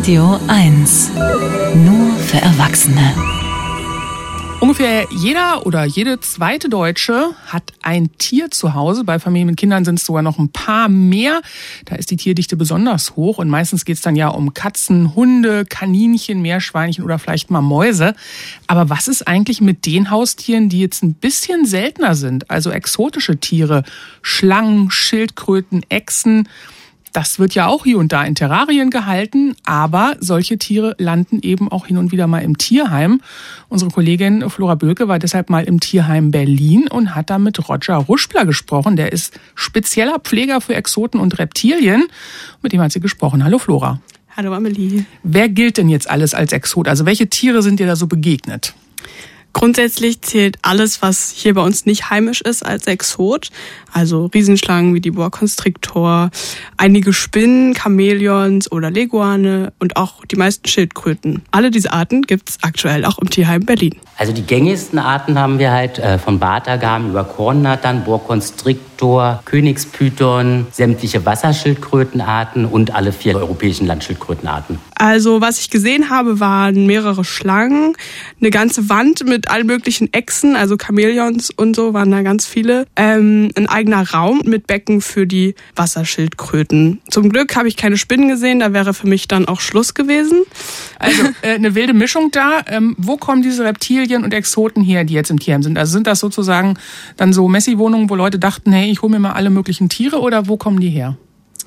Radio 1. Nur für Erwachsene. Ungefähr jeder oder jede zweite Deutsche hat ein Tier zu Hause. Bei Familien mit Kindern sind es sogar noch ein paar mehr. Da ist die Tierdichte besonders hoch. Und meistens geht es dann ja um Katzen, Hunde, Kaninchen, Meerschweinchen oder vielleicht mal Mäuse. Aber was ist eigentlich mit den Haustieren, die jetzt ein bisschen seltener sind? Also exotische Tiere, Schlangen, Schildkröten, Echsen. Das wird ja auch hier und da in Terrarien gehalten, aber solche Tiere landen eben auch hin und wieder mal im Tierheim. Unsere Kollegin Flora Böhlke war deshalb mal im Tierheim Berlin und hat da mit Roger Ruschler gesprochen. Der ist spezieller Pfleger für Exoten und Reptilien. Mit dem hat sie gesprochen. Hallo Flora. Hallo Amelie. Wer gilt denn jetzt alles als Exot? Also welche Tiere sind dir da so begegnet? Grundsätzlich zählt alles, was hier bei uns nicht heimisch ist, als Exot. Also Riesenschlangen wie die Boa Constrictor, einige Spinnen, Chamäleons oder Leguane und auch die meisten Schildkröten. Alle diese Arten gibt es aktuell auch im Tierheim Berlin. Also die gängigsten Arten haben wir halt von Bartagam über Kornnattern, Boa Constrictor, Königspython, sämtliche Wasserschildkrötenarten und alle 4 europäischen Landschildkrötenarten. Also was ich gesehen habe, waren mehrere Schlangen, eine ganze Wand mit allen möglichen Echsen, also Chamäleons und so waren da ganz viele. Ein eigener Raum mit Becken für die Wasserschildkröten. Zum Glück habe ich keine Spinnen gesehen, da wäre für mich dann auch Schluss gewesen. Also eine wilde Mischung da. Wo kommen diese Reptilien und Exoten her, die jetzt im Tierheim sind? Also sind das sozusagen dann so Messi-Wohnungen, wo Leute dachten, hey, ich hole mir mal alle möglichen Tiere, oder wo kommen die her?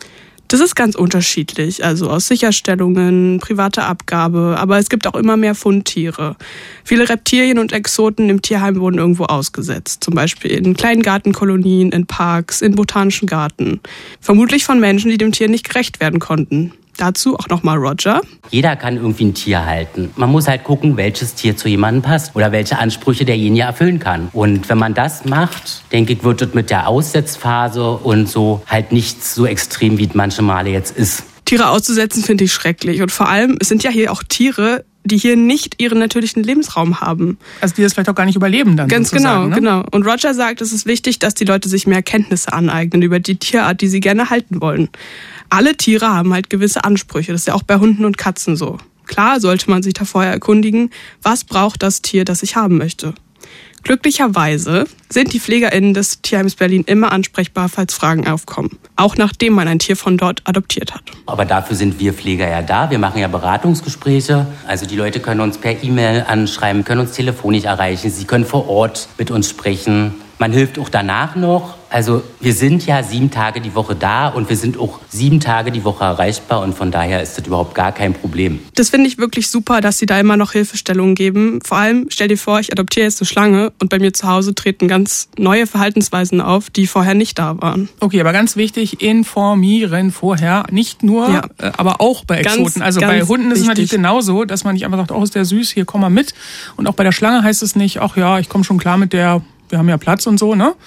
Das ist ganz unterschiedlich, also aus Sicherstellungen, private Abgabe, aber es gibt auch immer mehr Fundtiere. Viele Reptilien und Exoten im Tierheim wurden irgendwo ausgesetzt, zum Beispiel in kleinen Gartenkolonien, in Parks, in botanischen Garten. Vermutlich von Menschen, die dem Tier nicht gerecht werden konnten. Dazu auch nochmal Roger. Jeder kann irgendwie ein Tier halten. Man muss halt gucken, welches Tier zu jemandem passt oder welche Ansprüche derjenige erfüllen kann. Und wenn man das macht, denke ich, wird es mit der Aussetzphase und so halt nicht so extrem, wie es manche Male jetzt ist. Tiere auszusetzen finde ich schrecklich. Und vor allem, es sind ja hier auch Tiere, die hier nicht ihren natürlichen Lebensraum haben. Also die das vielleicht auch gar nicht überleben dann. Ganz genau, ne? genau. Und Roger sagt, es ist wichtig, dass die Leute sich mehr Kenntnisse aneignen über die Tierart, die sie gerne halten wollen. Alle Tiere haben halt gewisse Ansprüche. Das ist ja auch bei Hunden und Katzen so. Klar sollte man sich da vorher erkundigen, was braucht das Tier, das ich haben möchte. Glücklicherweise sind die PflegerInnen des Tierheims Berlin immer ansprechbar, falls Fragen aufkommen. Auch nachdem man ein Tier von dort adoptiert hat. Aber dafür sind wir Pfleger ja da. Wir machen ja Beratungsgespräche. Also die Leute können uns per E-Mail anschreiben, können uns telefonisch erreichen. Sie können vor Ort mit uns sprechen. Man hilft auch danach noch. Also wir sind ja 7 Tage die Woche da und wir sind auch 7 Tage die Woche erreichbar und von daher ist das überhaupt gar kein Problem. Das finde ich wirklich super, dass sie da immer noch Hilfestellungen geben. Vor allem, stell dir vor, ich adoptiere jetzt eine Schlange und bei mir zu Hause treten ganz neue Verhaltensweisen auf, die vorher nicht da waren. Okay, aber ganz wichtig, informieren vorher. Nicht nur, aber auch bei Exoten. Also bei Hunden ist es natürlich genauso, dass man nicht einfach sagt, oh, ist der süß, hier komm mal mit. Und auch bei der Schlange heißt es nicht, ach ja, ich komme schon klar mit der, wir haben ja Platz und so, ne?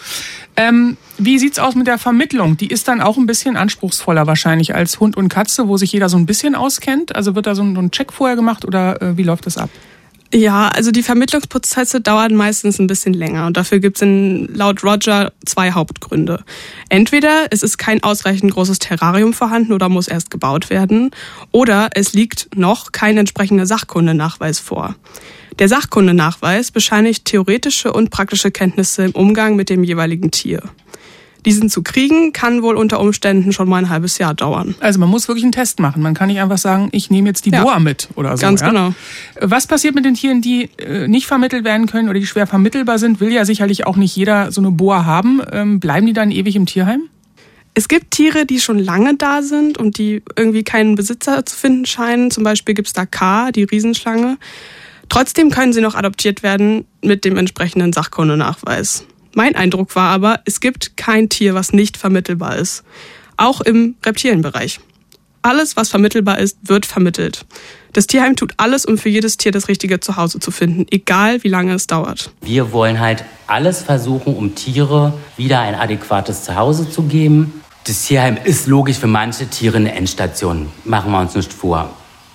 Wie sieht's aus mit der Vermittlung? Die ist dann auch ein bisschen anspruchsvoller wahrscheinlich als Hund und Katze, wo sich jeder so ein bisschen auskennt. Also wird da so ein Check vorher gemacht oder wie läuft das ab? Ja, also die Vermittlungsprozesse dauern meistens ein bisschen länger und dafür gibt's laut Roger 2 Hauptgründe. Entweder es ist kein ausreichend großes Terrarium vorhanden oder muss erst gebaut werden, oder es liegt noch kein entsprechender Sachkundenachweis vor. Der Sachkundenachweis bescheinigt theoretische und praktische Kenntnisse im Umgang mit dem jeweiligen Tier. Diesen zu kriegen, kann wohl unter Umständen schon mal ein halbes Jahr dauern. Also man muss wirklich einen Test machen. Man kann nicht einfach sagen, ich nehme jetzt die Boa mit oder so. Ganz genau. Was passiert mit den Tieren, die nicht vermittelt werden können oder die schwer vermittelbar sind? Will ja sicherlich auch nicht jeder so eine Boa haben. Bleiben die dann ewig im Tierheim? Es gibt Tiere, die schon lange da sind und die irgendwie keinen Besitzer zu finden scheinen. Zum Beispiel gibt's da K, die Riesenschlange. Trotzdem können sie noch adoptiert werden mit dem entsprechenden Sachkundenachweis. Mein Eindruck war aber, es gibt kein Tier, was nicht vermittelbar ist. Auch im Reptilienbereich. Alles, was vermittelbar ist, wird vermittelt. Das Tierheim tut alles, um für jedes Tier das richtige Zuhause zu finden, egal wie lange es dauert. Wir wollen halt alles versuchen, um Tiere wieder ein adäquates Zuhause zu geben. Das Tierheim ist logisch für manche Tiere eine Endstation, machen wir uns nicht vor.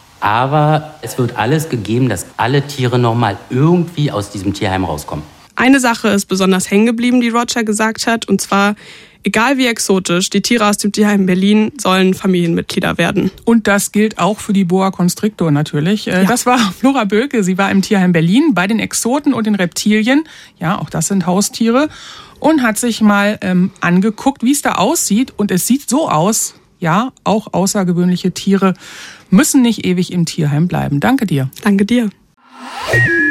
Aber es wird alles gegeben, dass alle Tiere nochmal irgendwie aus diesem Tierheim rauskommen. Eine Sache ist besonders hängen geblieben, die Roger gesagt hat, und zwar, Egal wie exotisch, die Tiere aus dem Tierheim Berlin sollen Familienmitglieder werden. Und das gilt auch für die Boa Constrictor natürlich. Ja. Das war Flora Böke. Sie war im Tierheim Berlin bei den Exoten und den Reptilien. Ja, auch das sind Haustiere. Und hat sich mal angeguckt, wie es da aussieht. Und es sieht so aus, ja, auch außergewöhnliche Tiere müssen nicht ewig im Tierheim bleiben. Danke dir. Danke dir.